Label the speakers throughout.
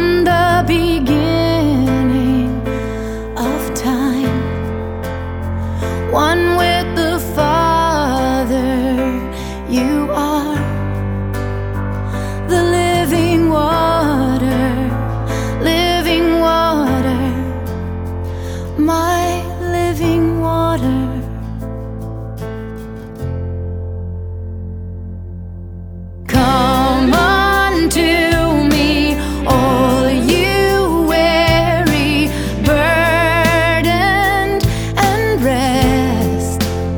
Speaker 1: from the beginning of time, one with the Father. You are the living water, my living water. Come unto me, all you weary, burdened, and rest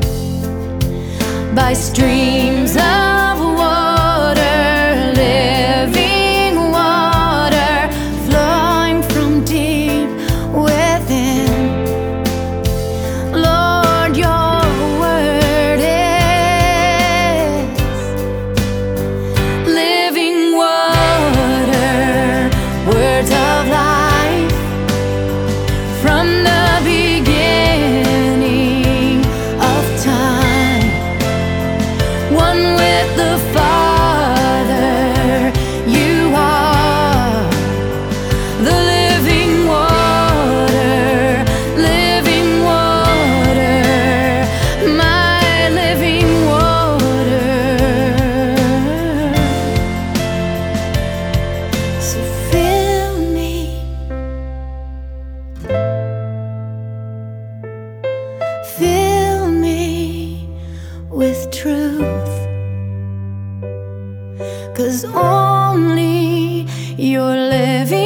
Speaker 1: by streams of water, living water, flowing from deep within. Lord, your word is living water, words of life from the beginning of time, one with the Father. You are the living water, my living water. So fill me, fill me with truth, 'cause only your living